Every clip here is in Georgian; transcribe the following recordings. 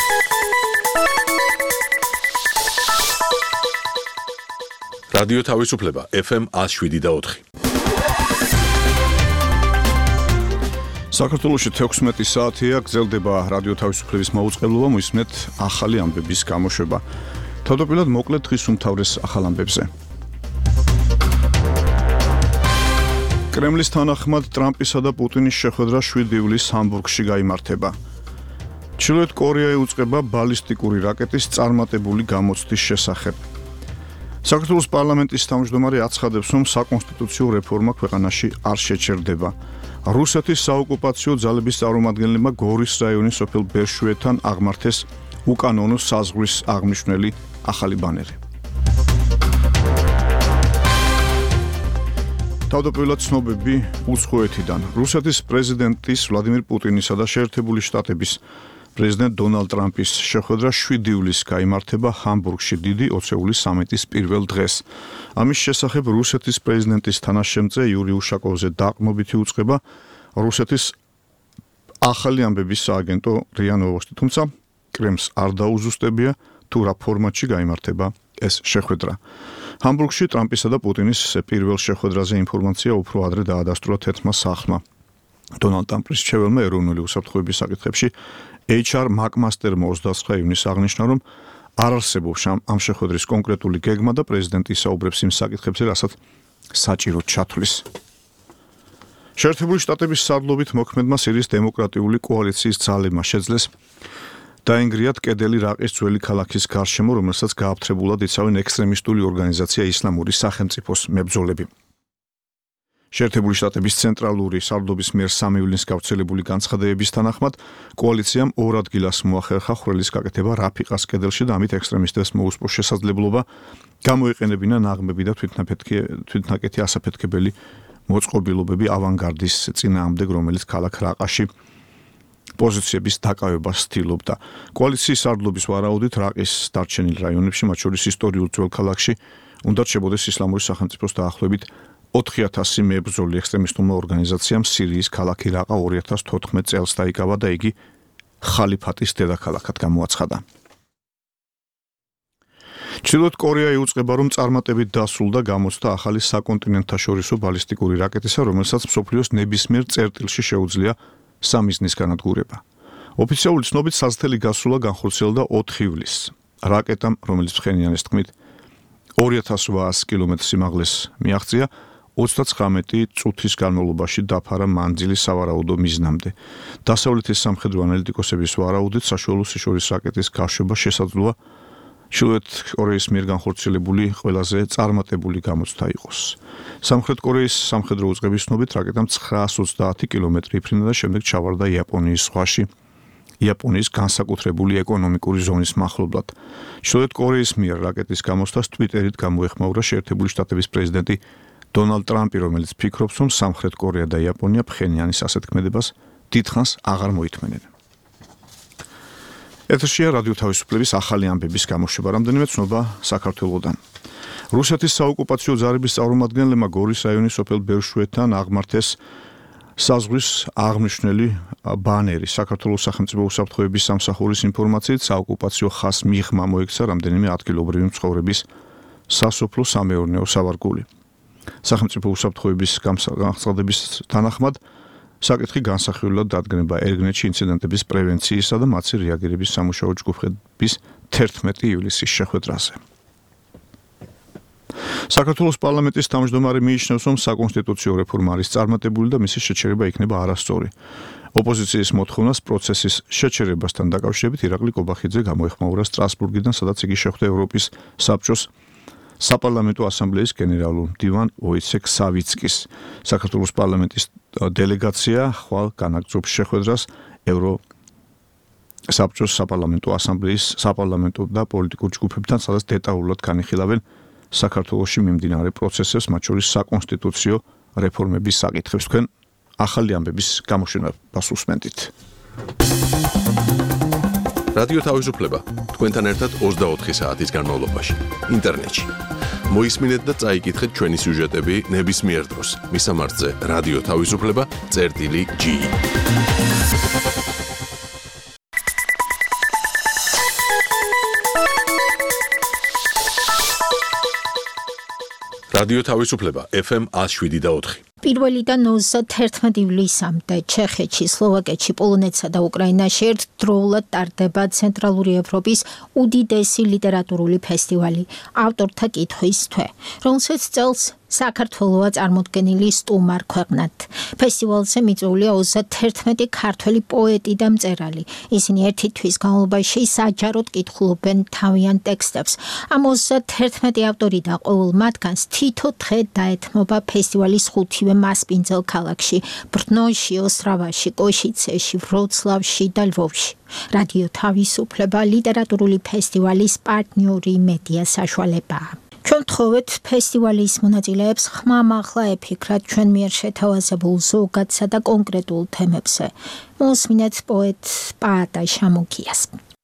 რადიო თავისუფლება FM 107.4. საქართველოში 16 საათია გრძელდება რადიო თავისუფლების მაუწყებლობა, მოისმენთ ახალი ამბების გამოშვება. თავდაპირველად მოკლედ დღის უმთავრეს ახალ ამბებზე. კრემლის თანახმად ტრამპისა და პუტინის შეხვედრა 7 ივლისს ჰამბურგში გაიმართება. ჩრდილოეთ კორეა იუწყება ბალისტიკური რაკეტის წარმატებული გამოცდის შესახებ. საქართველოს პარლამენტის თავმჯდომარე აცხადებს, რომ საკონსტიტუციო რეფორმა ქვეყანაში არ შეჩერდება. რუსეთის საოკუპაციო ძალების წარმომადგენლებმა გორის რაიონის სოფელ ბერშვეთან აღმართეს უკანონო საზღვრის აღმნიშვნელი ახალი ბანერი. თავდაპირველად ცნობები უცხოეთიდან. რუსეთის პრეზიდენტის ვლადიმირ პუტინისა და შეერთებული შტატების პრეზიდენტ დონალდ ტრამპის შეხვედრა 7 ივლისს გაიმართება ჰამბურგში დიდი ოცეული სამიტის პირველ დღეს. ამის შესახებ რუსეთის პრეზიდენტის თანაშემწე იური უშაკოვზე დაყრდნობითი უწყება რუსეთის ახალი ამბების სააგენტო რია ნოვოსტი, თუმცა კრემლს არ დაუზუსტებია თუ რა ფორმატში გაიმართება ეს შეხვედრა. ჰამბურგში ტრამპისა და პუტინის პირველ შეხვედრაზე ინფორმაცია უფრო ადრე დაადასტურა თერთმა სახლმა. დონალდ ტრამპის მრჩეველმა ეროვნული უსაფრთხოების საკითხებში HR McMaster-მა 29 ივნისს აღნიშნა, რომ არ არსებობს ამ შეხვედრის კონკრეტული გეგმა და პრეზიდენტი საუბრებს იმ საკითხებზე, რასაც საჭიროდ ჩათვლის. შეერთებული შტატების სარდლობით მოქმედმა სირიის დემოკრატიული კოალიციის ძალებმა შეძლეს დაენგრიათ კედელი რაყის ძველი ქალაქის გარშემო, რომელსაც გააფთრებულად იცავენ ექსტრემისტული ორგანიზაცია ისლამური სახელმწიფოს მებრძოლები. შეერთებული შტატების ცენტრალური სარდლობის მიერ 3 ივლისს გავრცელებული განცხადებების თანახმად კოალიციამ 2 ადგილას მოახერხა ხვრელის გაკეთება რაფიყას კედელში და ამით ექსტრემისტებს მოუსპო შესაძლებლობა გამოეყენებინა ნაღმები და თვითნაკეთი ასაფეთქებელი მოწყობილობები ავანგარდის წინააღმდეგ, რომელიც ქალაქ რაყაში პოზიციების დაკავებას ცდილობდა. კოალიციის სარდლობის ვარაუდით რაყის დარჩენილ რაიონებში, მათ შორის ისტორიულ ძველ ქალაქში, უნდა რჩებოდეს ისლამური სახელმწიფოს დაახლოებით 4000 მებრძოლი. ექსტრემისტულმა ორგანიზაციამ სირიის ქალაქი რაყა 2014 წელს დაიკავა და იგი ხალიფატის დედაქალაქად გამოაცხადა. ჩრდილოეთ კორეა იუწყება, რომ წარმატებით დასრულდა გამოცდა ახალი საკონტინენტთაშორისო ბალისტიკური რაკეტისა, რომელსაც მსოფლიოს ნებისმიერ წერტილში შეუძლია სამიზნის განადგურება. ოფიციალური ცნობით სასწრაფო გასვლა განხორციელდა 4 ივლისს. რაკეტამ, რომელიც ფხენიანის თქმით 2800 კილომეტრ სიმაღლეს მიაღწია, 39 წუთის განმავლობაში დაფარა მანძილი სავარაუდო მიზნამდე. დასავლეთის სამხედრო ანალიტიკოსების ვარაუდით, საშუალო სიშორის რაკეტის გაშვება შესაძლოა ჩრდილოეთ კორეის მიერ განხორციელებული ყველაზე წარმატებული გამოცდა იყოს. სამხრეთ კორეის სამხედრო უწყების ცნობით, რაკეტამ 930 კილომეტრი იფრინა და შემდეგ ჩავარდა იაპონიის ზღვაში, იაპონიის განსაკუთრებული ეკონომიკური ზონის მახლობლად. ჩრდილოეთ კორეის მიერ რაკეტის გამოცდას ტვიტერით გამოეხმაურა შეერთებული შტატების პრეზიდენტი დონალდ ტრამპი, რომელიც ფიქრობს, რომ სამხრეთ კორეა და იაპონია ფხენიანის ასეთ ქმედებას დიდხანს აღარ მოითმენენ. ეთერშია რადიო თავისუფლების ახალი ამბების გამოშვება. რამდენიმე ცნობა საქართველოსდან. რუსეთის საოკუპაციო ძალების წარმომადგენლებმა გორის რაიონის სოფელ ბერშვეთან აღმართეს საზღვრის აღმნიშვნელი ბანერი. საქართველოს სახელმწიფო უსაფრთხოების სამსახურის ინფორმაციით, საოკუპაციო ხაზს მიღმა მოექცა რამდენიმე ადგილობრივი მცხოვრების სასოფლო-სამეურნეო სავარგული. სახელმწიფო უსაფრთხოების განცხადების თანახმად საკითხი განსახილველად დადგება ერგნეთში ინციდენტების პრევენციისა და მათი რეაგირების სამუშაო ჯგუფების 11 ივლისის შეხვედრაზე. საქართველოს პარლამენტის თავმჯდომარე მიიჩნევს, რომ საკონსტიტუციო რეფორმა არის წარმატებული და მისი შეჩერება იქნება არასწორი. ოპოზიციის მოთხოვნას პროცესის შეჩერებასთან დაკავშირებით ირაკლი კობახიძე გამოეხმაურა სტრასბურგიდან, სადაც იგი შეხვდა ევროპის საბჭოს საპარლამენტო ასამბლეის გენერალურ მდივან ვოიცეკ სავიცკის. საქართველოს პარლამენტის დელეგაცია ხვალ განაგრძობს შეხვედრას ევროსაბჭოს საპარლამენტო ასამბლეის საპარლამენტო და პოლიტიკურ ჯგუფებთან, სადაც დეტალურად განიხილავენ საქართველოში მიმდინარე პროცესებს, მათ შორის საკონსტიტუციო რეფორმების საკითხებს. თქვენ ახალი ამბების გამოშვებას უსმენთ. რადიო თავისუფლება თქვენთან ერთად 24 საათის განმავლობაში ინტერნეტში. მოისმინეთ და წაიკითხეთ ჩვენი სიუჟეტები ნებისმიერ დროს. მისამართზე რადიო თავისუფლება.ge რადიო თავისუფლება FM 107.4. პირველიდან 31 ივლისამდე ჩეხეთში, სლოვაკეთში, პოლონეთსა და უკრაინაში ერთდროულად ტარდება ცენტრალური ევროპის უდიდესი ლიტერატურული ფესტივალი ავტორთა კითხვის თვე, რომელსაც წელს საქართველოა წარმოდგენილი სტუმარ ქვეყნად. ფესტივალზე მიწვეულია 31 ქართველი პოეტი და მწერალი. ისინი ერთი თვის განმავლობაში საჯაროდ კითხულობენ თავიანთ ტექსტებს. ამ 31 ავტორი და ყოველ მათგანს თითო დღე დაეთმობა ფესტივალის ხუთივე მასპინძელ ქალაქში: ბრნოში, ოსტრავაში, კოშიცეში, ვროცლავში და ლვოვში. რადიო თავისუფლება ლიტერატურული ფესტივალის პარტნიორი მედია საშუალებაა. ჩვენ ვთხოვეთ ფესტივალის მონაწილეებს ხმამაღლა ეფიქრათ ჩვენ მიერ შეთავაზებულ ზოგადსა და კონკრეტულ თემებზე. მოსმინეთ პოეტ პაატა შამოკიას.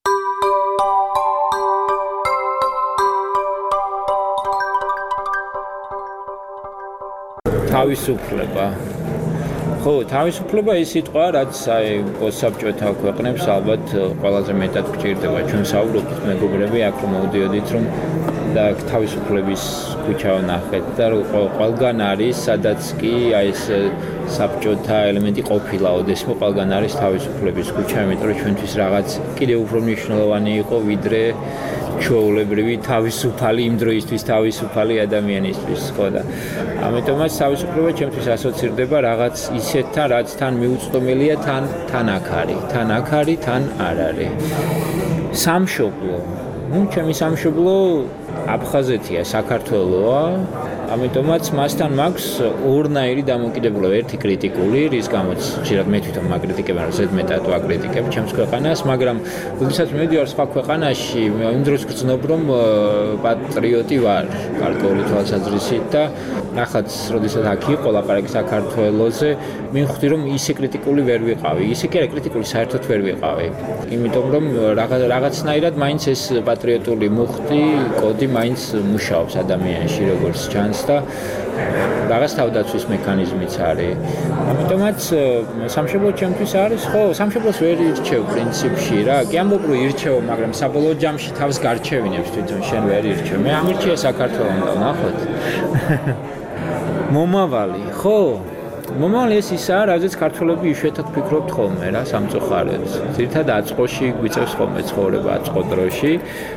თავისუფლება. ხო, თავისუფლება ის სიტყვა, რაც აი პოსტსაბჭოთა ქვეყნებს ალბათ ყველაზე მეტად გჭირდება. ჩვენ საუბრობთ მეგობრები, აქ რომ მოვიდოდით, რომ და თავისუფლების ქუჩა ვნახეთ და ყველგან არის, სადაც კი აი ეს საბჭოთა ელემენტი ყოფილა, ოდესმე ყველგან არის თავისუფლების ქუჩა, იმიტომ რომ ჩვენთვის რაღაც კიდევ უფრო მნიშვნელოვანი იყო, ვიდრე ჩვეულებრივი თავისუფალი, იმ დროისთვის თავისუფალი ადამიანისთვის, ხო და ამიტომაც თავისუფლება ჩემთვის ასოცირდება რაღაც ისეთთან, რაც თან მიუწვდომელია, თან აქ არის, თან არ არის. სამშობლო. ჩემი სამშობლო აფხაზეთია, საქართველოა. ამიტომაც მასთან მაქვს ორნაირი დამოკიდებულება, ერთი კრიტიკული, რის გამოც ხშირად მე თვითონ მაგკრიტიკებ, მაგრამ ზედმეტად ვაკრიტიკებ ჩემს ქვეყანას, მაგრამ როდესაც მივიდივარ სხვა ქვეყანაში, იმ დროს გრძნობ, რომ პატრიოტი ვარ, გარკვეული თვალსაზრისით და ნახაც, როდესაც აქ იყო ლაპარაკი საქართველოზე, მივხვდი, რომ ისე კრიტიკული ვერ ვიყავი, ისე კი არა კრიტიკული საერთოდ ვერ ვიყავი. იმიტომ რომ რაღაცნაირად მაინც ეს პატრიოტული მუხტი, კოდი მაინც მუშაობს ადამიანში, როგორც ჩანს და რაღაც თავდაცვის მექანიზმიც არის. ამიტომაც სამშობლო ჩემთვის არის, ხო, სამშობლოს ვერ ირჩევ პრინციპში რა. კი ამბობ რომ ირჩევ, მაგრამ საბოლოო ჯამში თავს გარჩევინებს თვითონ შენ ვერ ირჩევ. მე ამირჩია საქართველოს და ნახოთ. მომავალი, ხო? მომავალი ეს ისაა, რაზეც ქართველები იშვიათად ფიქრობთ ხოლმე რა, სამწუხაროდ. ძირითადად აწყოში გვიწევს ხოლმე ცხოვრება აწყო დროში.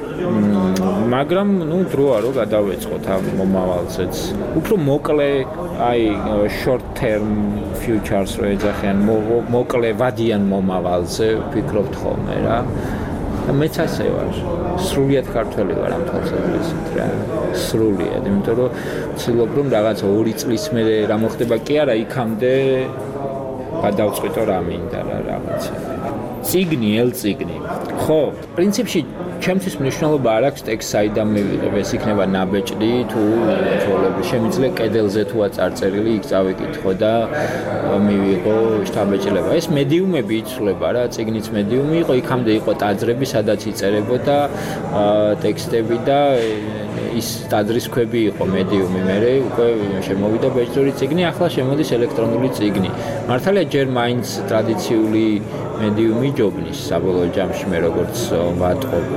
მაგრამ დროა რომ გადავეწყოთ ამ მომავალზეც. უფრო მოკლე, აი short term futures რო ეძახიან, მოკლე ვადიან მომავალზე ვფიქრობთ ხოლმე რა. მეც ასე ვარ. სრულიად ქართველი ვარ ამ თვალსაზრისით რა. სრულიად, იმიტომ რომ ვცდილობ რომ რაღაც 2 წლის მერე რა მოხდება კი არა, იქამდე გადავწყვიტო რა მინდა რა რაღაცა. ციგნი, ელციგნი. ხო, პრინციპში ჩემთვის მნიშვნელობა არ აქვს ტექსტს საიდან მივიღებ, ეს იქნება ნაბეჭდი თუ თვალები. შემიძლია კედელზე თუა წარწერილი, იქ წავიკითხო და მივიღო შთაბეჭდილება. ეს მედიუმები იცვლება რა, ციგნიც მედიუმი იყო, იქამდე იყო ტაძრები, სადაც იწერებოდა ტექსტები და ის ტაძრის ქვები იყო მედიუმი, მერე უკვე შემოვიდა ბეჭდური ციგნი, ახლა შემოდის ელექტრონული ციგნი. მართალია ჯერ მაინც ტრადიციული მედიუმი ჯობნის საბოლოო ჯამში მე როგორც ვატყობ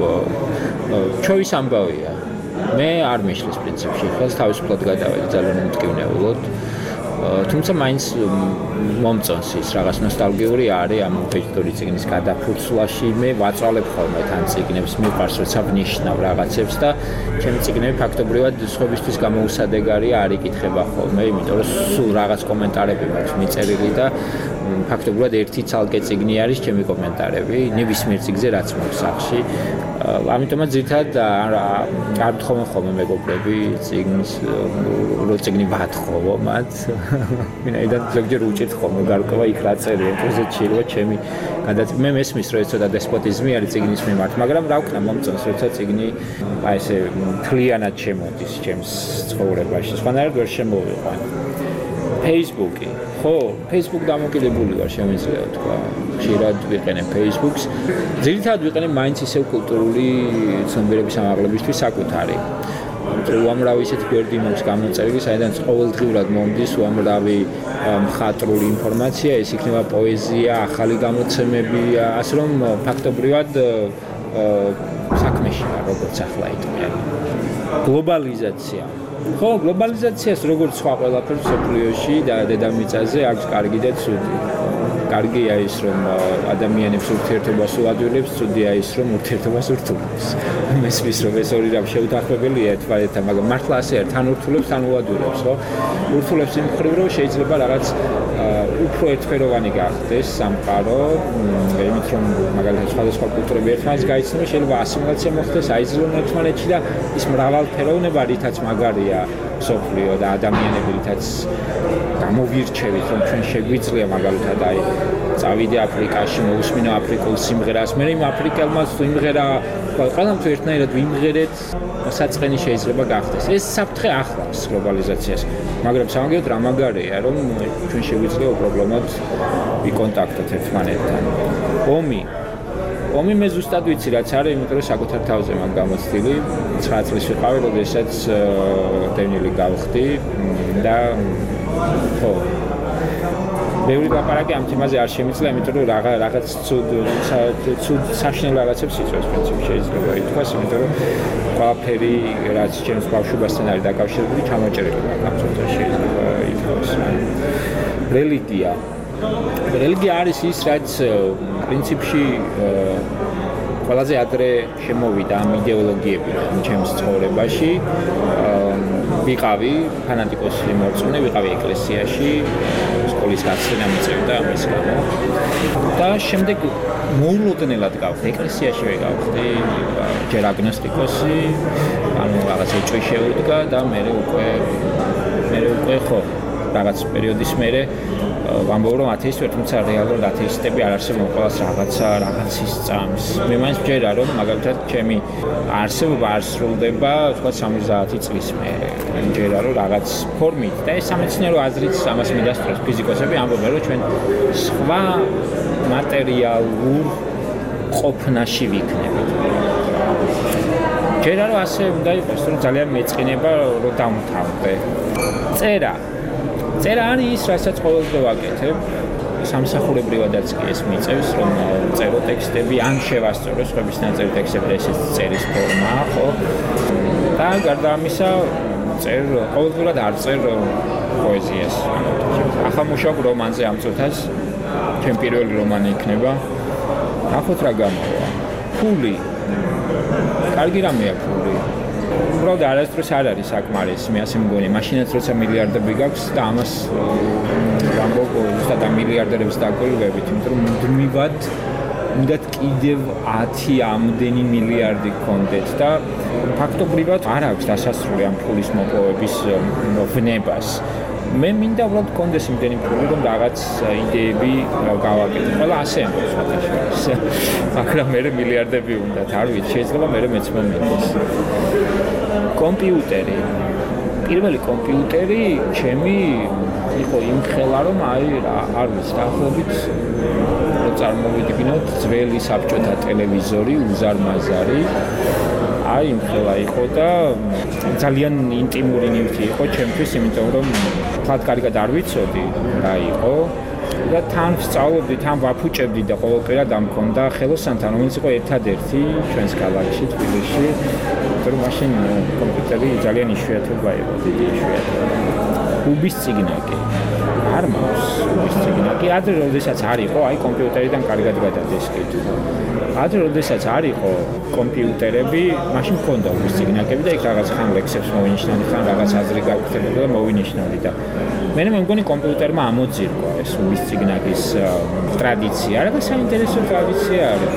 ჩვევის ამბავია. მე არ მიშლის პრინციპში, ხელს თავისუფლად გადავედი ძალიან უმტკივნეულოდ. თუმცა მაინც მომწონს ის რაღაც ნოსტალგიური არის ამ ბეჭდური ციგნის გადაფურცვლაში. მე ვაწვალებ ხოლმე თან ციგნებს, მიყვარს როცა ვნიშნავ რაღაცებს და ჩემი ციგნები ფაქტობრივად სხვებისთვის გამოუსადეგარია, არ იკითხება ხოლმე, იმიტომ რომ სულ რაღაც კომენტარები მაქვს მიწერილი და ფაქტობრივად ერთი ცალკე ციგნი არის ჩემი კომენტარები, ნებისმიერ ციგზე რაც მაქვს სახში. ამიტომაც ძირითადად არ ვთხოვენ ხოლმე მეგობრები ციგნის, რო ციგნი ვათხოვო მათ. ვინაიდან ზოგჯერ უჭირთ ხოლმე გარკვევა იქ რა წერია, პროზეთში რო ჩემი გადაწყვეტა. მე მესმის რომ ეს ცოტა დესპოტიზმი არის ციგნის მიმართ, მაგრამ რა ვქნა მომწონს როცა ციგნი აი ესე მთლიანად შემოდის ჩემს ცხოვრებაში. სხვანაირად ვერ შემოვიყვან. Facebook-ი. ხო, Facebook დამოკიდებული ვარ, შემიძლია თქვა. ხშირად ვიყენებ Facebook-ს. ძირითადად ვიყენებ მაინც ისევ კულტურული ცნობიერების ამაღლებისთვის საკუთარი. უამრავი ისეთი გვერდი მაქვს გამოწერილი, საიდანაც ყოველდღიურად მომდის უამრავი მხატვრული ინფორმაცია, ეს იქნება პოეზია, ახალი გამოცემები, ასე რომ ფაქტობრივად საქმეში ვარ, როგორც ახლა იტყვიან. გლობალიზაცია. ხო, გლობალიზაციას როგორც სხვა ყველაფერს სოფლიოში და დედამიწაზე აქვს კარგი და ცუდი. კარგია ის, რომ ადამიანებს ურთიერთობას უადვილებს, ცუდია ის, რომ ურთიერთობას ურთულებს. მესმის რომ ეს ორი რამ შეუთანხმებელია ერთმანეთთან, მაგრამ მართლა ასე არ თან ურთულებს, თან უადვილებს, ხო? ურთულებს იმ მხრივ, რომ შეიძლება რაღაც უფრო ერთფეროვანი გახდეს სამყარო, იმით რომ მაგალითად სხვადასხვა კულტურები ერთმანეთს გაიცნონ, შეიძლება ასიმილაცია მოხდეს, აიზრდონ ერთმანეთში და ის მრავალფეროვნება, რითაც მაგარია სოფლიო და ადამიანები, რითაც გამოვირჩევით, რომ ჩვენ შეგვიძლია მაგალითად აი წავიდე აფრიკაში, მოусმინო აფრიკულ სიმღერას, მე იმ აფრიკელმა სიმღერა ყველამ თუ ერთნაირად ვიმღერეთ, საწყენი შეიძლება გახდეს. ეს საფრთხე ახლავს გლობალიზაციას, მაგრამ სამაგიეროდ რა მაგარია, რომ ჩვენ შეგვიძლია უპრობლემოდ ვიკონტაქტოთ ერთმანეთთან. ომი მე ზუსტად ვიცი რაც არის, იმიტომ რომ საკუთარ თავზე მაგ გამოცდილი 9 წლის ვიყავი, როდესაც დევნილი გავხდი და ხო ბევრი ლაპარაკი ამ თემაზე არ შემიძლია, იმიტომ რომ რაღაც ცუდ საშინელ რაღაცებს იწვევს პრინციპში შეიძლება ითქვას, იმიტომ რომ ყველაფერი რაც ჩემს ბავშვობასთან არის დაკავშირებული, ჩამოჭრილი ამ წუთაში შეიძლება ითქვას. რელიგია არის ის, რაც პრინციპში ყველაზე ადრე შემოვიდა ამ იდეოლოგიები ჩემს ცხოვრებაში. ვიყავი ფანატიკოსი მორწმუნე, ვიყავი ეკლესიაში, სკოლის გაცემა მიწევდა ამის გამო. და შემდეგ მოულოდნელად გავხდი ეკლესიაში, ვიყავდი ჯერ აგნოსტიკოსი, ანუ რაღაც ეჭვი შეუდგა და მე უკვე ხო რაღაც პერიოდის მერე ვამბობ რომ ათეისტი ვარ, თუმცა რეალურად ათეისტები არ არსებობენ, ყველას რაღაცის წამს. მე მაინც მჯერა რომ მაგალითად ჩემი არსებობა არ სრულდება თქვა 70 წლის მერე. მჯერა რომ რაღაც ფორმით და ეს სამეცნიერო აზრით ამას მიდასწრებს ფიზიკოსები, ამბობენ რომ ჩვენ სხვა მატერიალურ ყოფნაში ვიქნებით. მჯერა რომ ასე უნდა იყოს, რომ ძალიან მეწყინება რომ დავმთავრდე. წერა არის ის, რასაც ყოველდღე ვაკეთებ. სამსახურებრივადაც კი ეს მიწევს, რომ წერო ტექსტები, ან შევასწორო სხვების ნაწერი ტექსტები, ესეც წერის ფორმაა, ხო? და გარდა ამისა, ყოველდღურად არ წერ პოეზიას. ახლა მუშაობ რომანზე ამ წუთას, ჩემი პირველი რომანი იქნება. ნახოთ რა გამოვა. ფული. კარგი რამეა ფული. უბრალოდ არასდროს არ არის საკმარისი, მე ასე მგონი, მაშინაც როცა მილიარდები გაქვს და ამას ვამბობ ზუსტად ამ მილიარდერებს დაგკოლივებით, იმიტომ რომ მუდმივად უნდათ კიდევ 10 ამდენი მილიარდი გქონდეთ და ფაქტობრივად არ აქვს დასასრული ამ ფულის მოპოვების ვნებას. მე მინდა უბრალოდ გქონდეს იმდენი ფული, რომ რაღაც იდეები გავაკეთო. ყველა ასე ამბობს ფაქტობრივად. მაგრამ მე მილიარდები უნდათ, არ ვიცი, შეიძლება მე მეც მომენტს. კომპიუტერი. პირველი კომპიუტერი ჩემი იყო იმ ხელა, რომ არ ვიცი, დაახლოებით რო წარმოვიდგინოთ, ძველი საბჭოთა ტელევიზორი, უზარმაზარი. იმ ხელა იყო და ძალიან ინტიმური ნივთი იყო ჩემთვის, იმიტომ რომ თათ კარგად არ ვიცოდი რა იყო. და თან ვსწავლობდი, თან ვაფუჭებდი და ყოველკვირად ამ მქონდა ხელოსანთან, რომელიც იყო ერთადერთი ჩვენს ქალაქში, თბილისში, რომ მაშინ კომპიუტერი ძალიან იშვიათობა იყო, დიდი იშვიათობა. უბის ციგნაკი. არ მაქვს უბის ციგნაკი. ადრე როდესაც არ იყო, კომპიუტერიდან კარგად გადადეს კითხვა. ადრე როდესაც არ იყო კომპიუტერები, მაშინ მქონდა უბის ციგნაკები და იქ რაღაც ხან ლექსებს მოვინიშნავდი, ხან რაღაც აზრი გავხდებოდა და მოვინიშნავდი და მე მგონი კომპიუტერმა ამოძირკვა ეს უბის ციგნაკის ტრადიცია. რა საინტერესო ტრადიცია არის.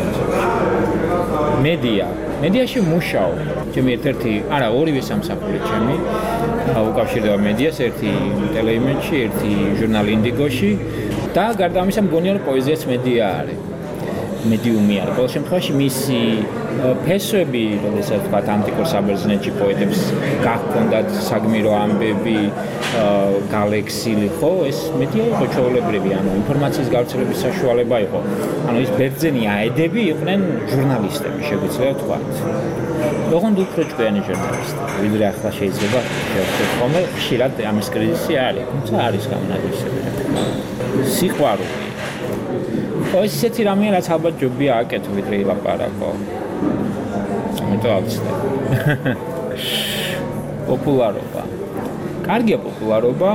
მედიაში მუშაობ. ჩემი ორივე სამსახური ჩემი უკავშირდება მედიას, ერთი ტელეიმედში, ერთი ჟურნალ ინდიგოში და გარდა ამისა მგონია რომ პოეზიაც მედია არის. მედიუმი არის. ყოველ შემთხვევაში მისი ფესვები, როდესაც ვთქვათ ანტიკურ საბერძნეთში პოეტებს გახონდათ საგმირო ამბები, გალექსილი, ხო, ეს მედია იყო ჩვეულებრივი, ანუ ინფორმაციის გავრცელების საშუალება იყო. ანუ ის ბერძენი აედები იყვნენ ჟურნალისტები, შეგვიძლია ვთქვათ. ოღონდ უფრო ჭკვიანი ჟურნალისტები, ვიდრე ახლა შეიძლება შევხვდეთ ხოლმე, ხშირად ამის კრიზისი არის, თუმცა არის გამონაკლისები. სიყვარული. ეს ისეთი რამეა, რაც ალბათ ჯობია აკეთო, ვიდრე ილაპარაკო. ამიტომ ავწდე. პოპულარობა. კარგია პოპულარობა,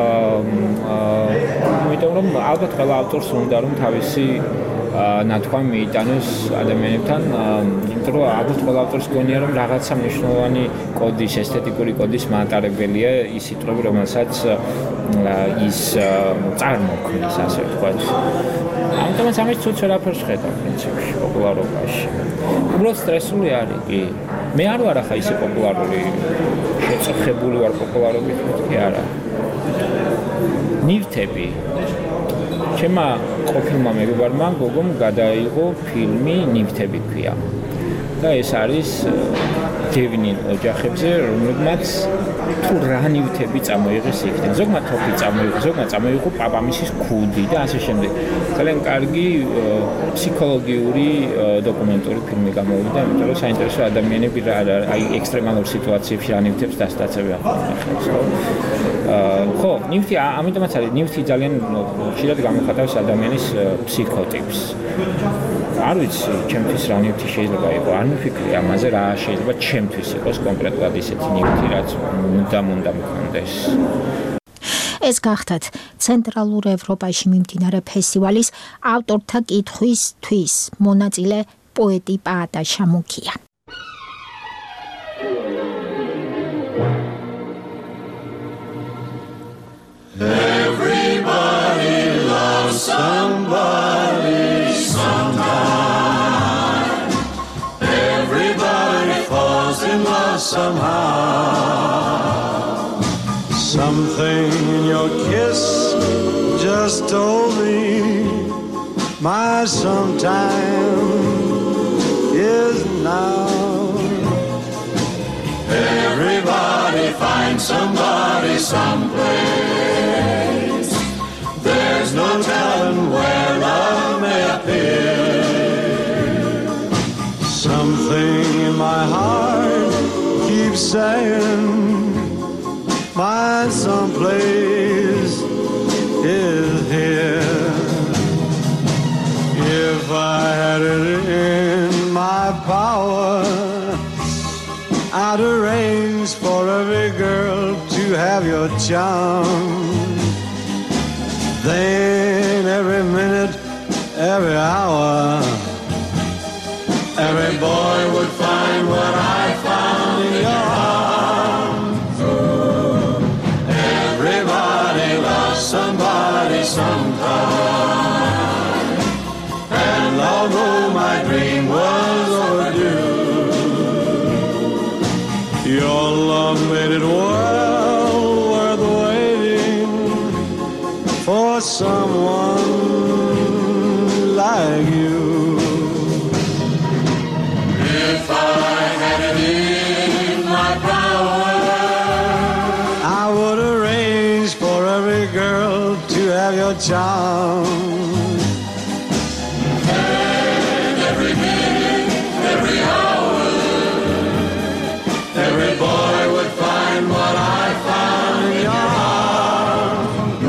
იმიტომ რომ ალბათ ყველა ავტორს უნდა რომ თავისი ნათქვამი მიიტანოს ადამიანებთან, იმიტომ რომ ალბათ ყველა ავტორს გონია რომ რაღაცა მნიშვნელოვანი კოდის, ესთეტიკური კოდის მაატარებელია ის სიტყვები, რომელსაც ის წარმოქმნის, ასე ვთქვათ. ამიტომაც ამის ცუც ვერაფერს ხედავ პრინციპში პოპულარობაში. უბრალოდ სტრესული არის კი. მე არ ვარ ახლა ისე პოპულარული, შეწუხებული ვარ პოპულარობით, მეთქი არა. ნივთები. ჩემმა ყოფილმა მეგობარმა გოგომ გადაიღო ფილმი ნივთები ქვია. და ეს არის დევნი ოჯახებზე, რომლებმაც თუ რა ნივთები წამოიღეს იქიდან. ზოგმა თოფი წამოიღო, ზოგმა წამოიღო პაპამისის ქუდი და ასე შემდეგ. ძალიან კარგი ფსიქოლოგიური დოკუმენტური ფილმი გამოვიდა, იმიტომ რომ საინტერესო ადამიანები აი ექსტრემალურ სიტუაციებში რა ნივთებს დასტაცებენ ახლა. ხო, ნივთი ამიტომაც არის ნივთი ძალიან ხშირად გამოხატავს ადამიანის ფსიქოტიპს. არ ვიცი, ჩემთვის რა ნივთი შეიძლება იყოს, არ მიფიქრე ამაზე რა შეიძლება ჩემთვის იყოს კონკრეტულად ისეთი ნივთი, რაც უნდა მქონდეს. ეს გახდათ ცენტრალურ ევროპაში მიმდინარე ფესტივალის ავტორთა კითხვისთვის მონაწილე პოეტი პაატა შამუქია. Everybody loves somebody sometime. Everybody falls in love somehow. Something in your kiss just told me my sometime is now. Everybody finds somebody someplace. There's no telling where love may appear. Something in my heart keeps saying my someplace is here. If I had it in my power, I'd arrange for every girl to have your charm. Then every minute, every hour, every boy would find what I found in your arms. Everybody loves somebody sometime. And although my dream was overdue, your love made it well worth waiting for someone like you. If I had it in my power, I would arrange for every girl to have your charm. And every minute, every hour, every boy would find what I found in your arms.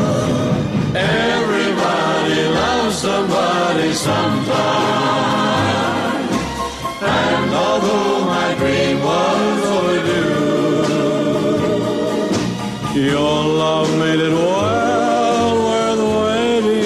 Everybody loves somebody sometime. And although my dream was overdue, your love made it well worth waiting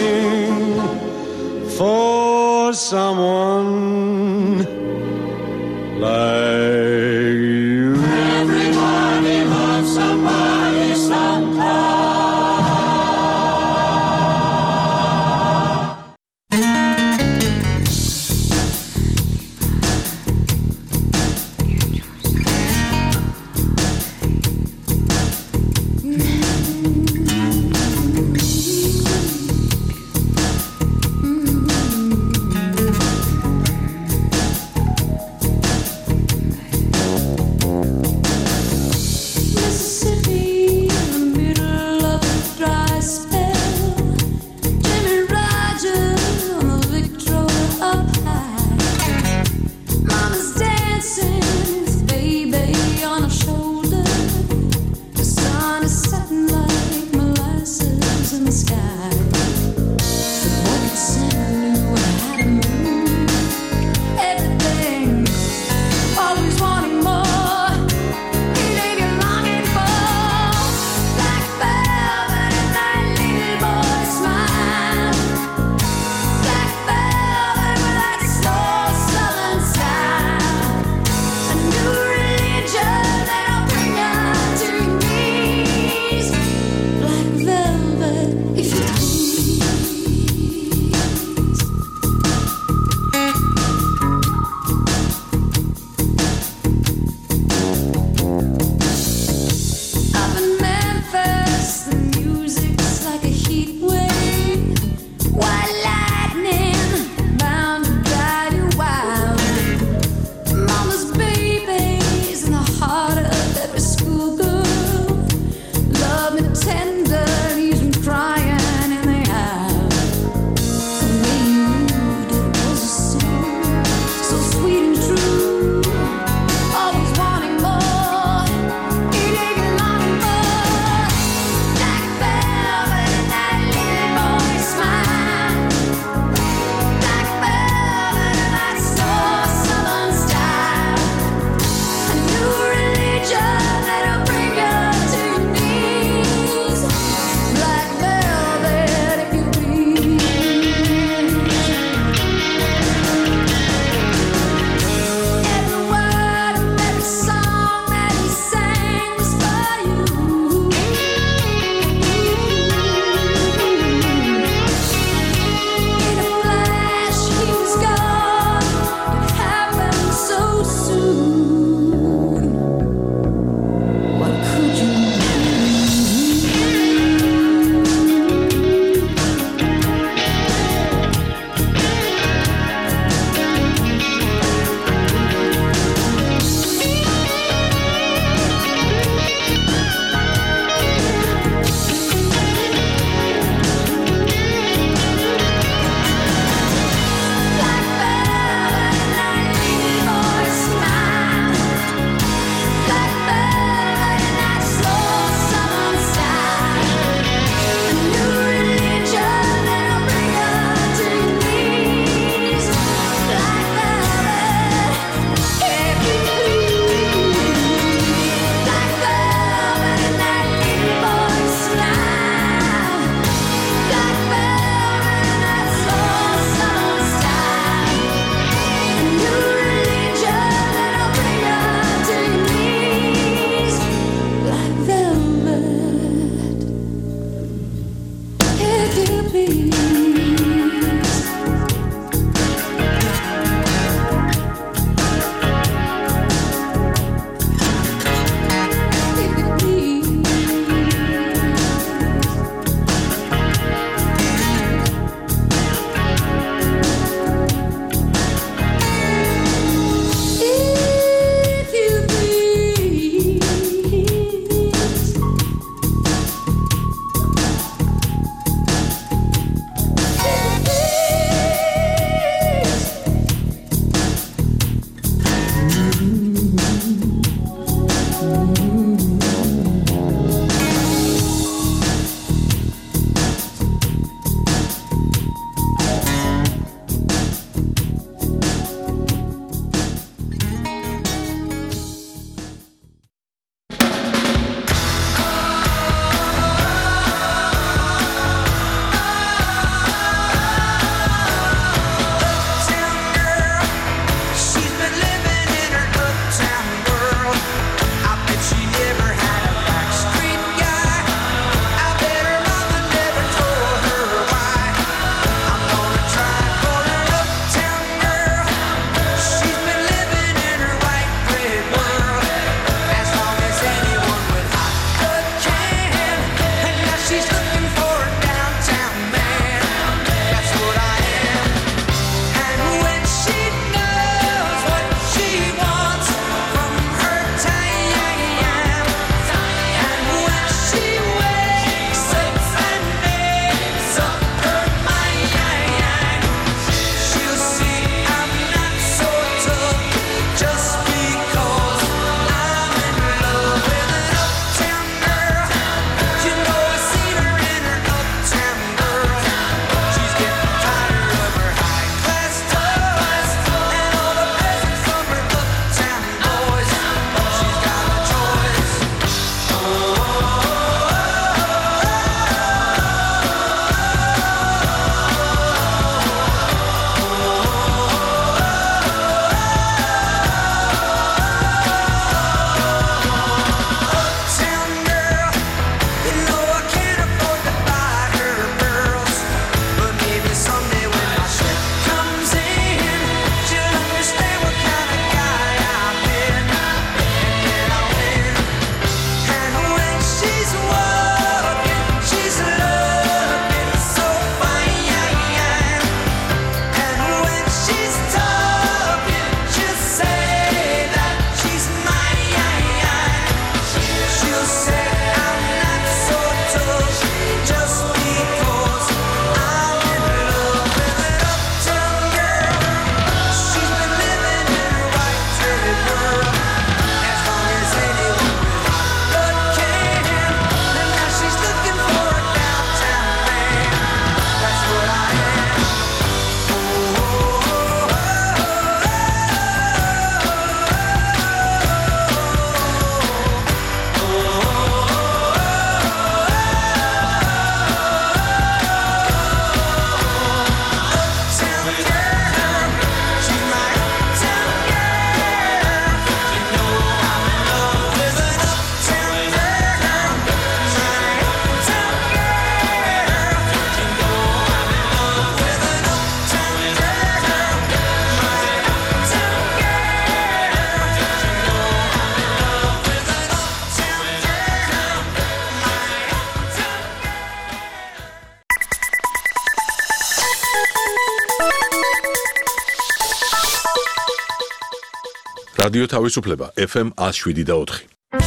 რადიო თავისუფლება FM 107.4.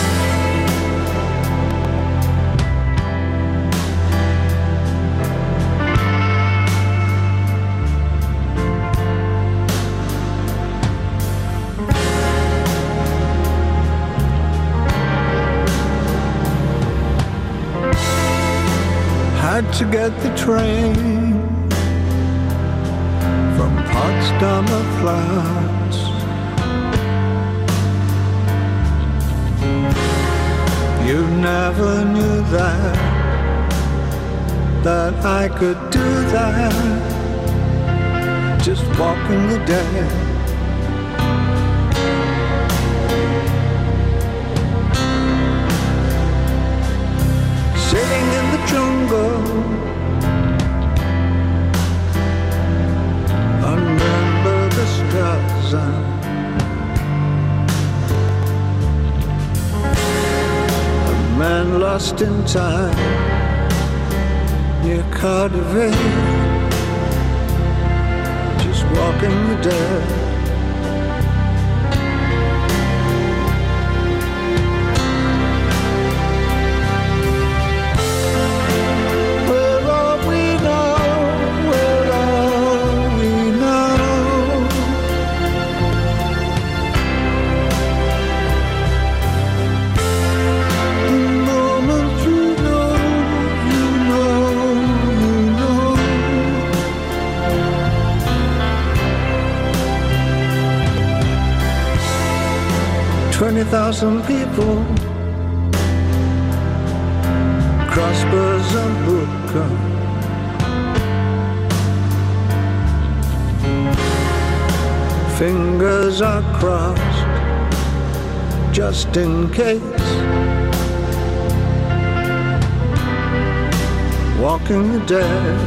Had to get the train from Potsdamer Platz. You never knew that I could do that, just walking the dead. Sitting in the jungle under the Straße. A man lost in time near Cardiff, just walking the dead. $20,000 people, crossbows and hookah. Fingers are crossed just in case. Walking the dead.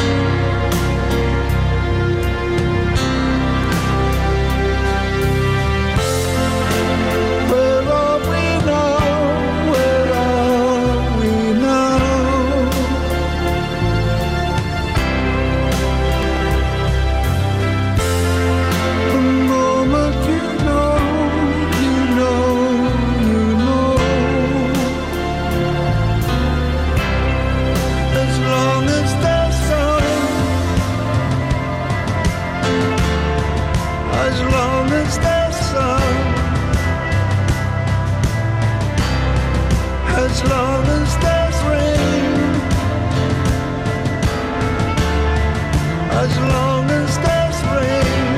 As long as there's rain, as long as there's rain,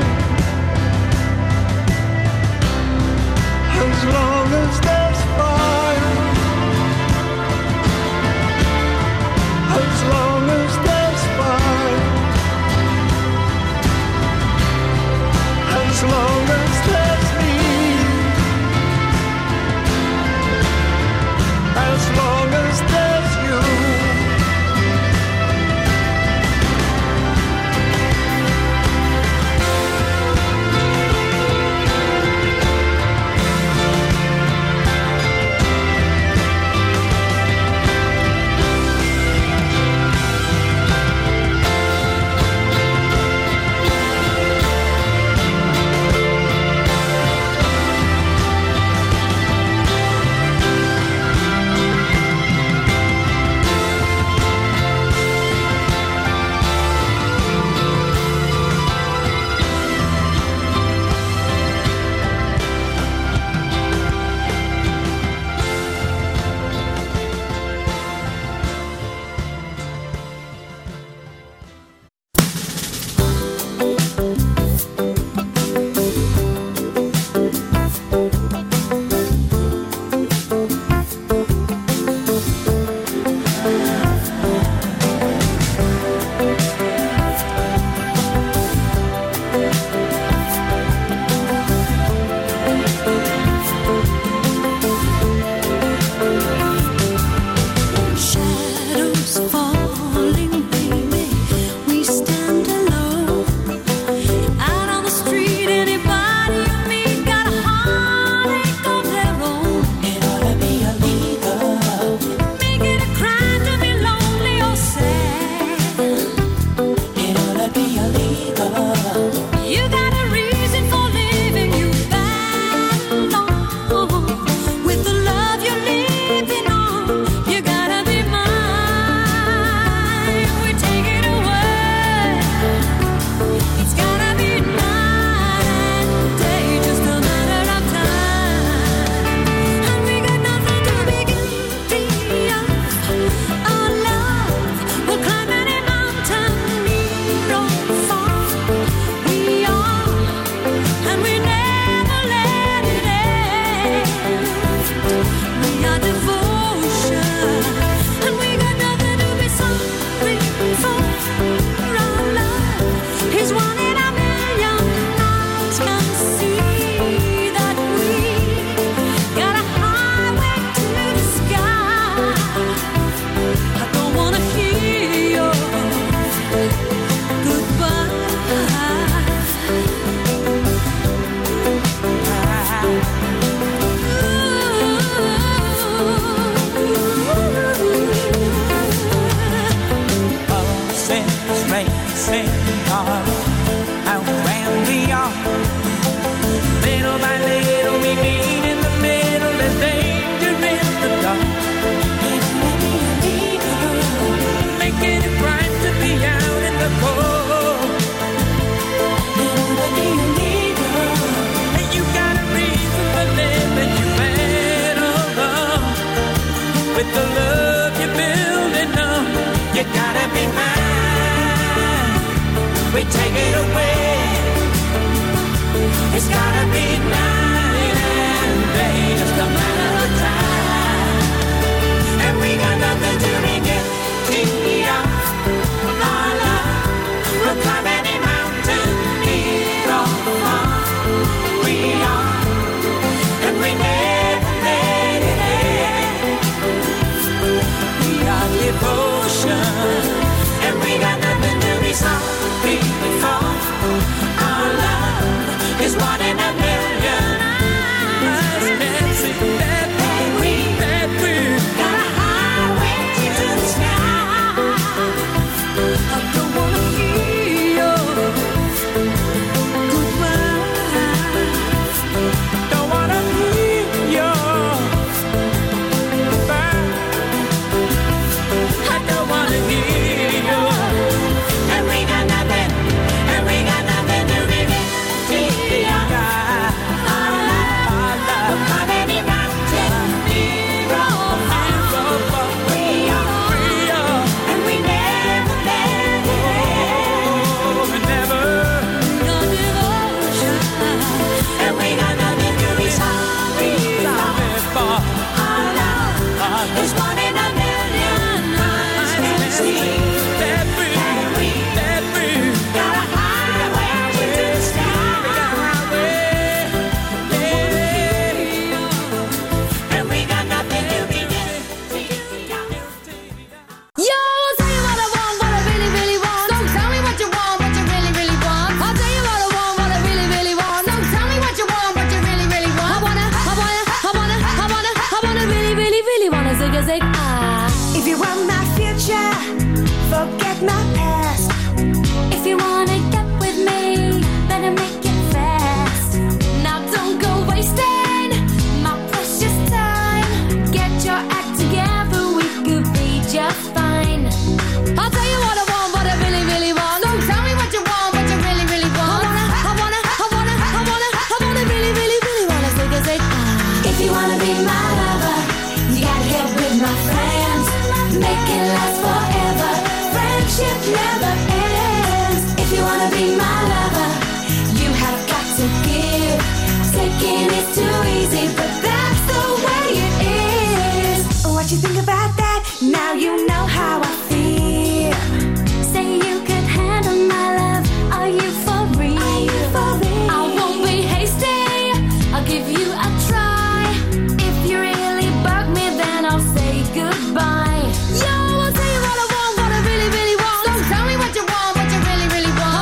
as long as there's fire, as long as there's fire, as long as there's me. As long as there's you, With the love you're building up, you gotta be mine. We take it away. It's gotta be night and day, just a matter of time. And we got nothing to begin. Our love will climb any mountain, near or far. We are, and we never let it end. We are devotion, and we got nothing to be sorry for. Our love is one in a million. That we got a highway to the sky. I don't wanna hear your goodbye. Don't wanna hear your goodbye. I don't wanna hear your. And we got nothing to give it to you. Our love, climb any mountain, near or far. We are, and we never let it end. Never. Your devotion, and we got nothing to be sorry for. Our love is one in a million. Eyes can see that we got a highway to the sky. And we got nothing to be given to you. Yo, I'll tell you what I want, what I really, really want. Don't tell me what you want, what you really, really want. I'll tell you what I want, what I really, really want. Don't tell me what you want, what you really, really want. I wanna really, really, really wanna zig a zig. If you want my future, forget my past. If you wanna get with me, better make it fast. Now don't go wasting my precious time. Get your act together, we could be just fine. I'll tell you what I want, what I really, really want. Don't tell me what you want, what you really, really want. I wanna really, really, really wanna zig a zig. If you wanna be my lover, you gotta get with my friends. Make it last forever. Friendship never ends. If you wanna be my lover, you have got to give. Taking is too easy, but that's the way it is. What you think about that? Now you know how I feel. Say you could handle my love. Are you for real? I won't be hasty. I'll give you a try. If you really bug me, then I'll say goodbye. Yo, I'll tell you what I want, what I really, really want. Don't tell me what you want, what you really, really want.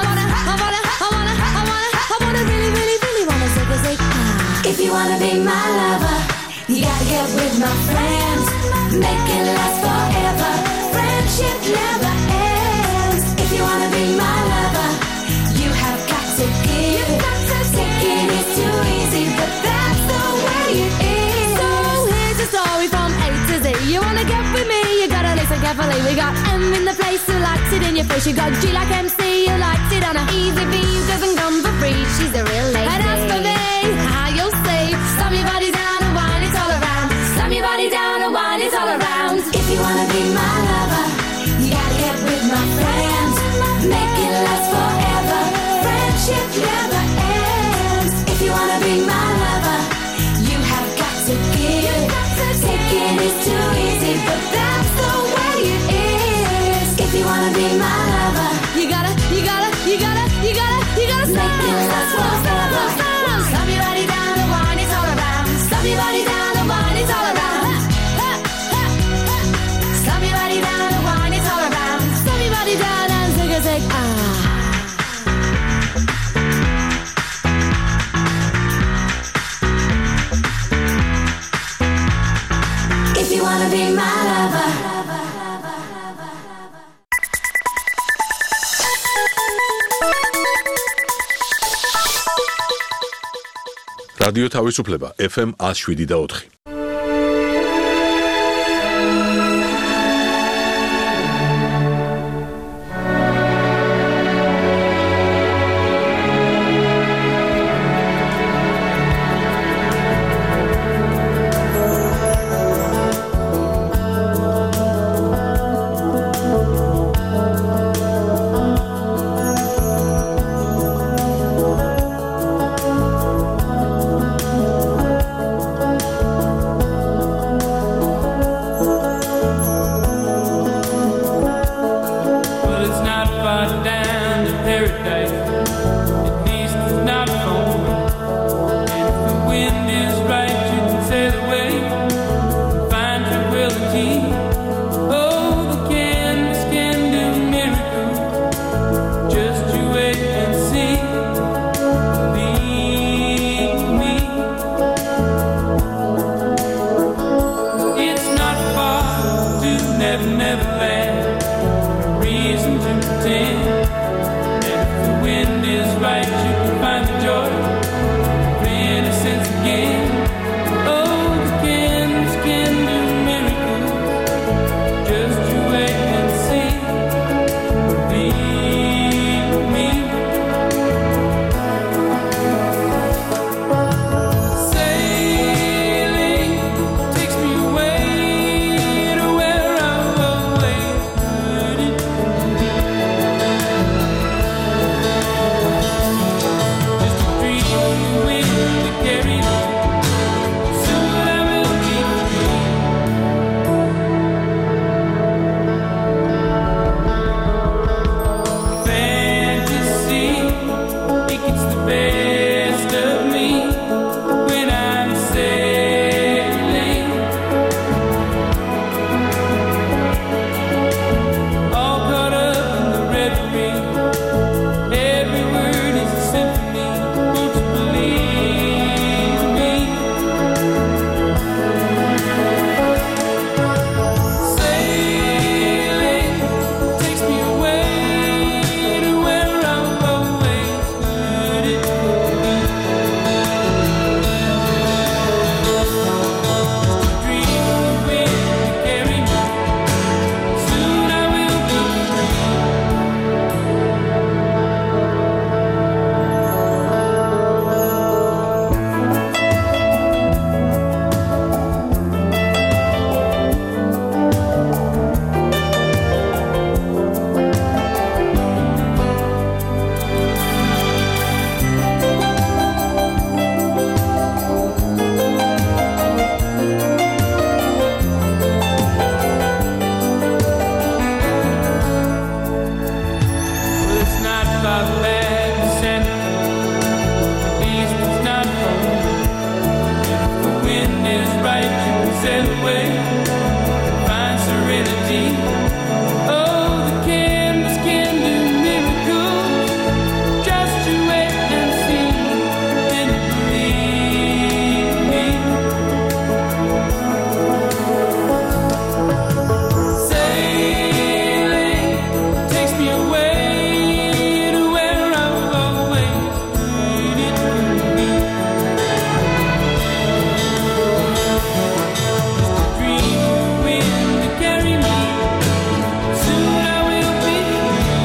I wanna really, really, really wanna zig a zig. If you wanna be my lover, you gotta get with my friends. Make it last forever. Friendship never ends. If you wanna be my lover, you have got to give. Taking is too easy, but that's the way it is. So here's a story from A to Z. You wanna get with me, you gotta listen carefully. We got M in the place who likes it in your face. You got G like MC, who likes it on a easy V, who doesn't come for free. She's a real lady. And as for me, how you'll see, slam your body down and wine it all around. Slam your body down and wine it all around. If you wanna be my lover, you gotta get with my friends. Make it last forever. Friendship never ends. If you wanna be my lover, you have got to give. Taking is too easy, but that's the way it is. If you wanna be my lover, You gotta make it last forever. wanna be my lover? რადიო თავისუფლება FM 107.4. Well, it's not far down to paradise. At least it's not far. And if the wind is right, you can sail away and find tranquility. Oh, the canvas can do miracles. Just you wait and see. Believe me. It's not far to Never Never Land. Reason to pretend. And if the wind is right, you can find the joy of innocence again. Oh, the canvas can do miracles. Just you wait and see. Believe me. Sailing takes me away to where I've always heard it. Just a dream wind to carry me. Soon I will be free. Fantasy, it gets the best of me when I'm sailing. All caught up in the reverie. Every word is a symphony. Won't you believe me? Sailing takes me away to where I've always heard it. Just a dream wind to carry me. Soon I will be free. Well, it's not far back to Santa Fe. At least it's not home. If the wind is right, you can sail away, find serenity. Oh, the canvas can do miracles. Just you wait and see, and believe me. Sailing takes me away to where I've always needed to be. Just a dream wind to carry me. Soon I will be free.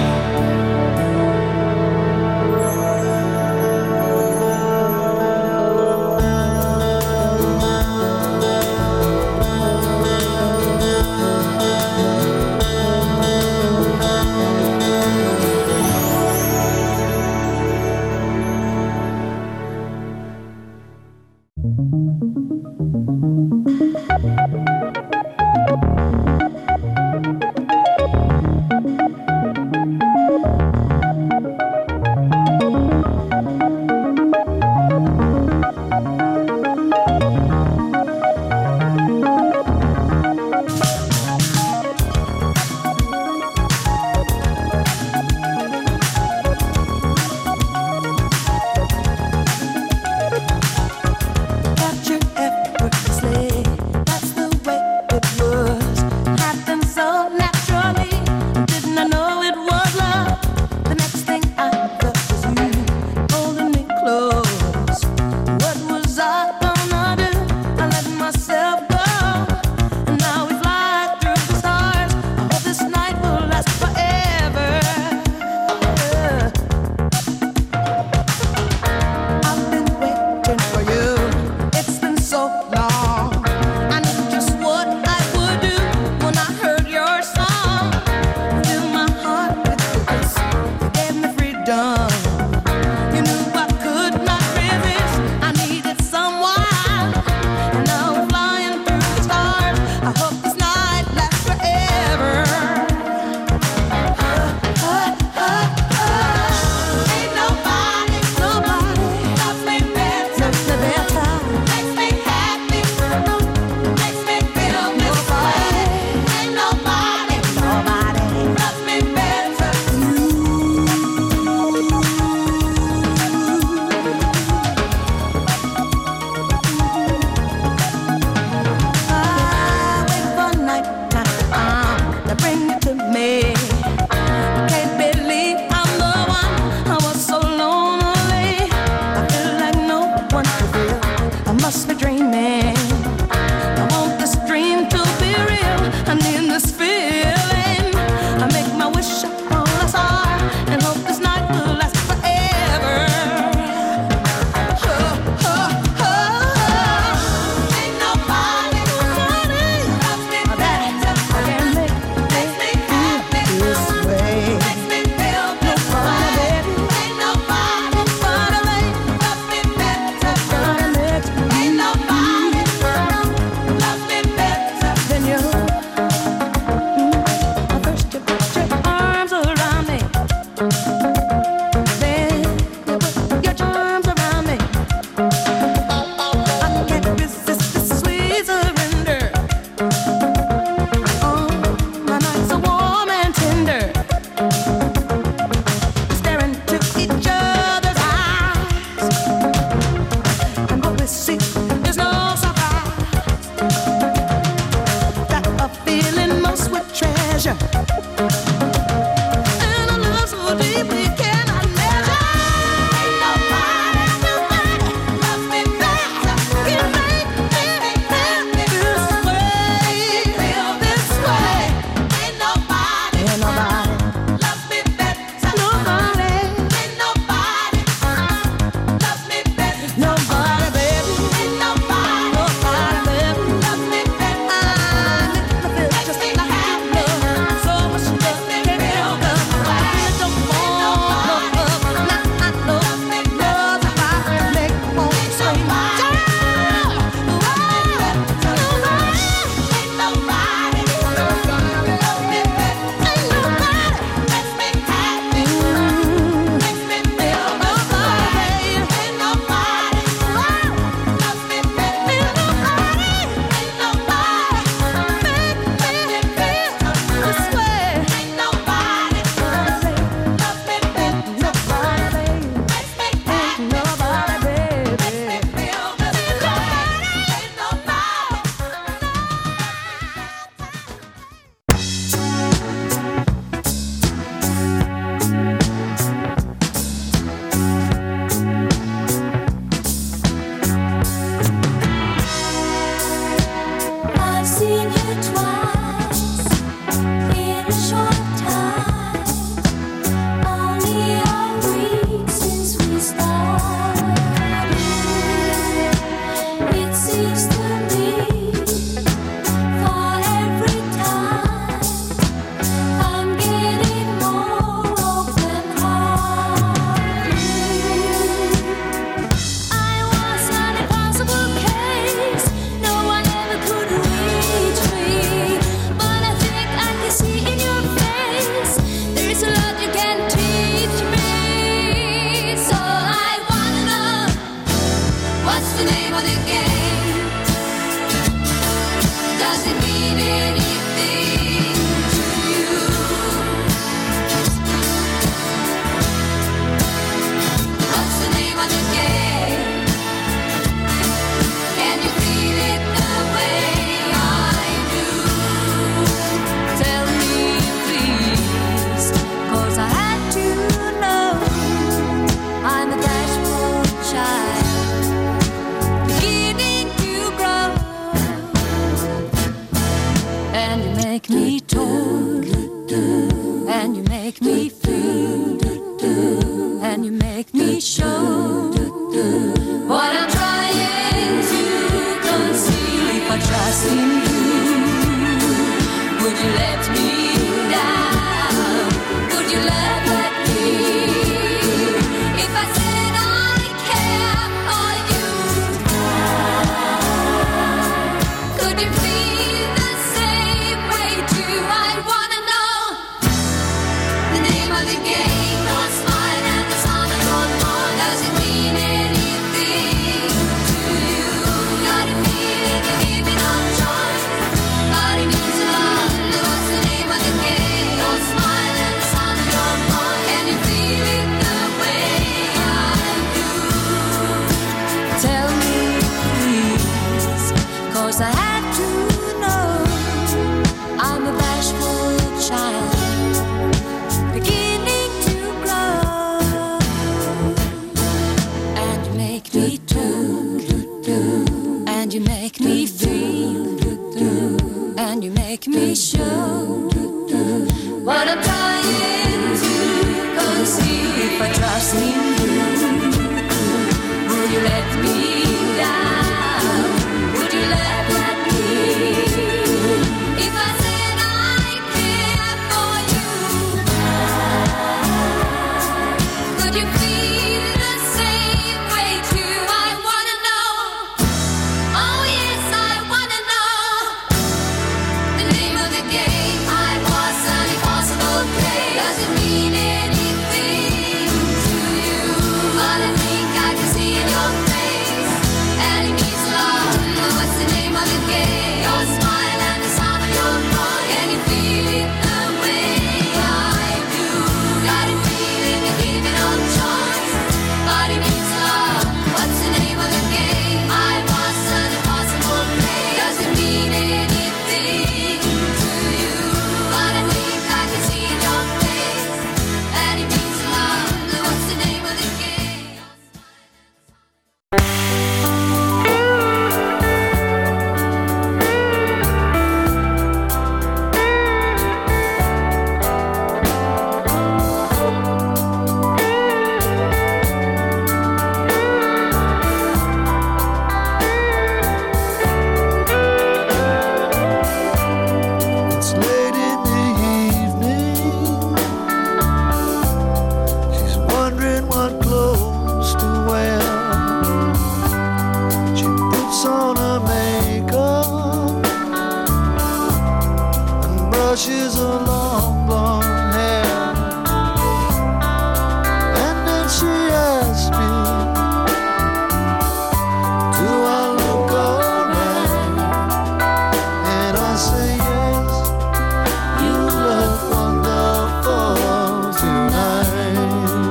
Capture effortlessly. What's the name of the game? Does it mean anything to you? What's the name of the game? Can you feel it the way I do? Tell me please, 'cause I had to know. I'm a bashful child, beginning to grow. And you make me talk, and you make me feel, and you make me show what I'm trying to conceal. If I trust in you, would you let me down? Would you let me? If I said I care for you, could you feel the same way too? I wanna know the name of the game. Don't smile and the sun is on more. Does it mean anything to you? Got a feeling you're giving up choice, but it means a lot. What's the name of the game? Don't smile and the sun is on more. Can you feel it the way I do? Tell me please, 'cause I had to know. I'm a bashful child, beginning to grow. And you make me talk, and you make me feel, and you make me show what I'm trying to conceal. If I trust in you, would you let me down? Would you let me? If I said I care for you, could you feel the same way too? I wanna know. Oh yes, I wanna know the name of the game. I was an impossible prey. Does it mean anything to you? But I think I can see in your face, and it means a lot. What's the name of the game? Your smile and the sound of your voice. Can you feel it the way I do? Got a feeling you're giving up choice, but it means a lot. What's the name of the game? I was an impossible prey. Does it mean anything to you? But I think I can see in your face, and it means a lot. What's the name of the game? It's late in the evening. She's wondering what clothes to wear. She puts on her makeup and brushes her long blonde hair. And then she asks me, do I look alright? And I say yes. You look wonderful tonight.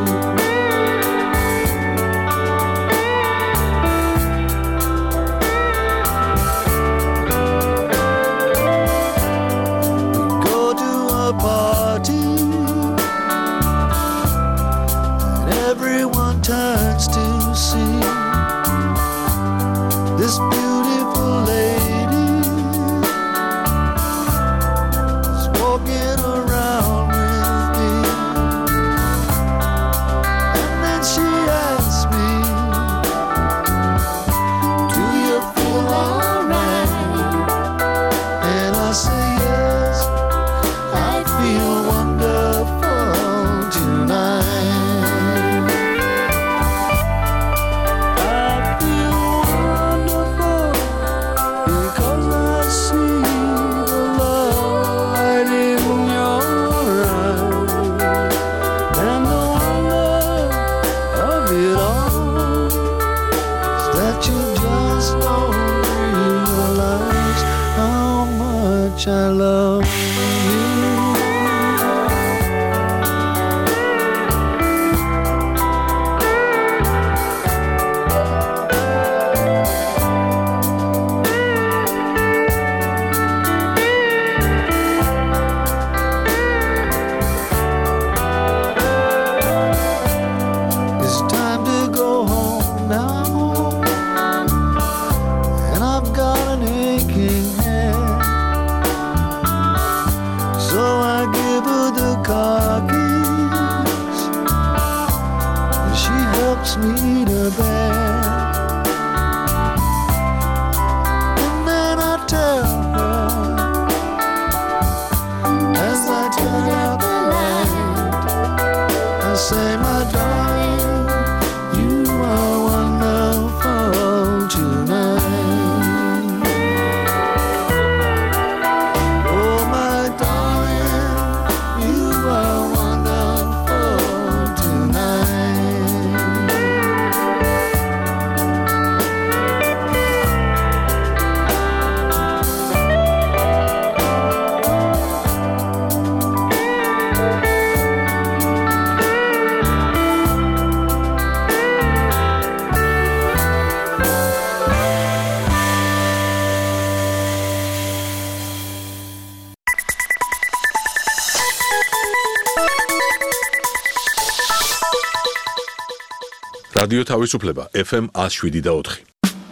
We go to a party, and everyone turns to see this beautiful lady is walking around with me. And then she asks me, do you feel alright? And I say yes, I feel wonderful tonight. I feel wonderful But you just don't realize how much I love you. It's time to go home now, and I've got an aching head. So I give her the car keys, and she helps me to bed. And then I tell her, as I turn out the light, I say, my darling, you are wonderful tonight. Oh, my darling, you are wonderful tonight. რადიო თავისუფლება FM 107.4.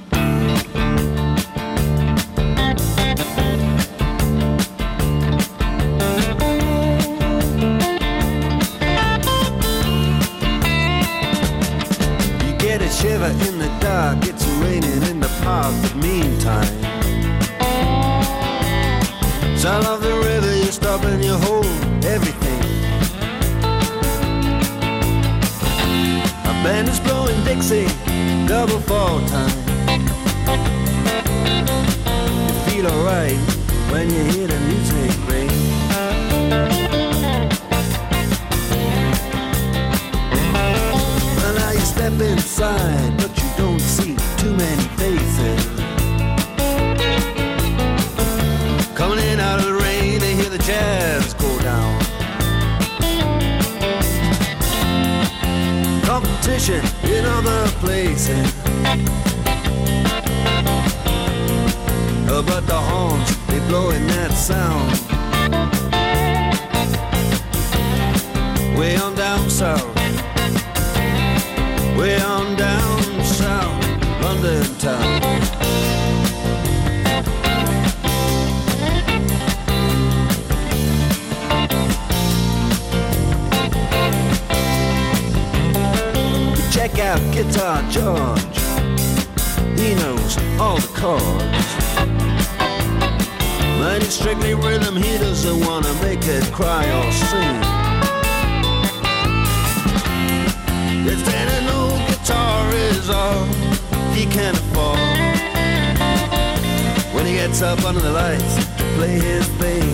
You get a shiver in the dark, it's raining in the park, but meantime, sound of the river, you stop and you hold everything. A band is blowing Dixie, double fall time. You feel alright when you hear the music ring. Well, now you step inside, but you don't see too many faces. Coming in out of the rain, they hear the jazz go down. Competition in other places, but the horns, they blowing that sound. Way on down south, way on down south, London town. Check out Guitar George, he knows all the chords. But it's strictly rhythm, he doesn't want to make it cry or sing. If then an old guitar is all he can afford, when he gets up under the lights to play his thing,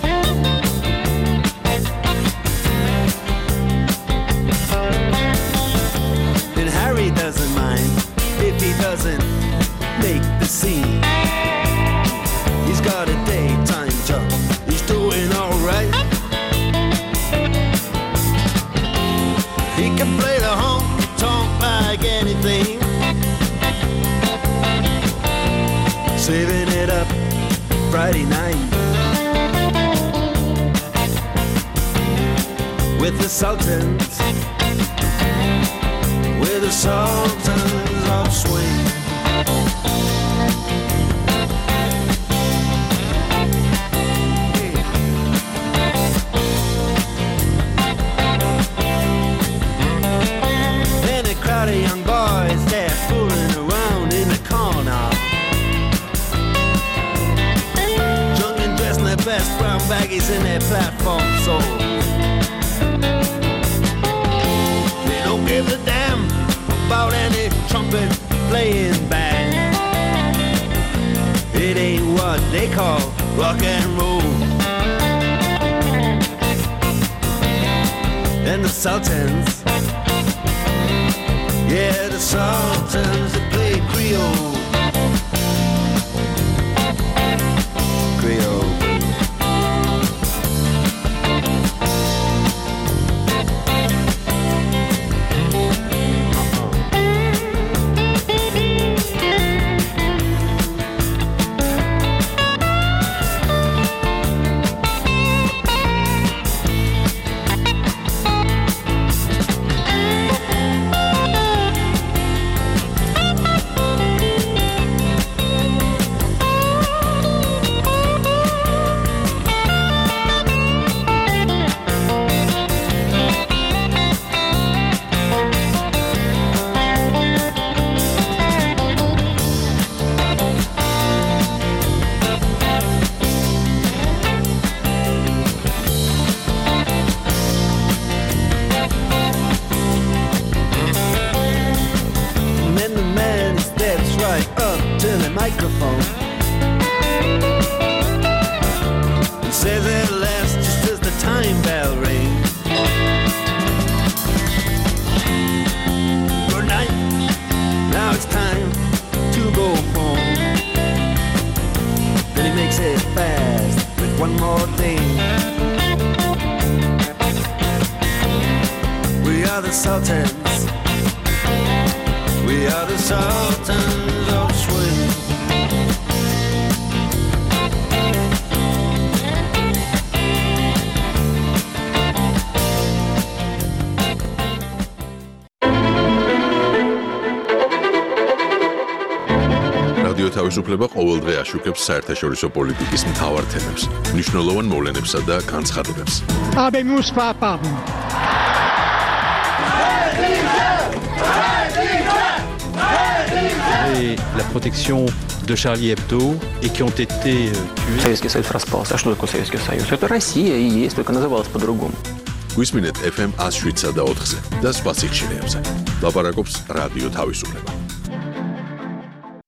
Harry doesn't mind if he doesn't make the scene. He's got a daytime job, he's doing alright. He can play the honky-tonk like anything, saving it up Friday night with the Sultans, with the Sultans of Swing. And a crowd of young boys, they're fooling around in the corner, drunk and dressed in their best brown baggies in their platform soles. They don't give a damn about any trumpet playing band. It ain't what they call rock and roll. And the Sultans, yeah, the Sultans, they play Creole. Creole. Creole. Microphone and says it last just as the time bell rings. Good night, now it's time to go home. Then he makes it fast with one more thing. We are the Sultans. We are the Sultans of Swing. რადიო თავისუფლება ყოველდღე აშუქებს საერთაშორისო პოლიტიკის მთავარ თემებს, მნიშვნელოვან მოვლენებსა და განცხადებებს. Habemus papam. Et la protection de Charlie Hebdo et qui ont été tués. Советский Союз распался. А что такое Советский Союз? Это Россия и есть, только называлась по-другому. გვისმინეთ FM 107 და 4-ზე და სხვა სიხშირეებზე. ლაპარაკობს რადიო თავისუფლება.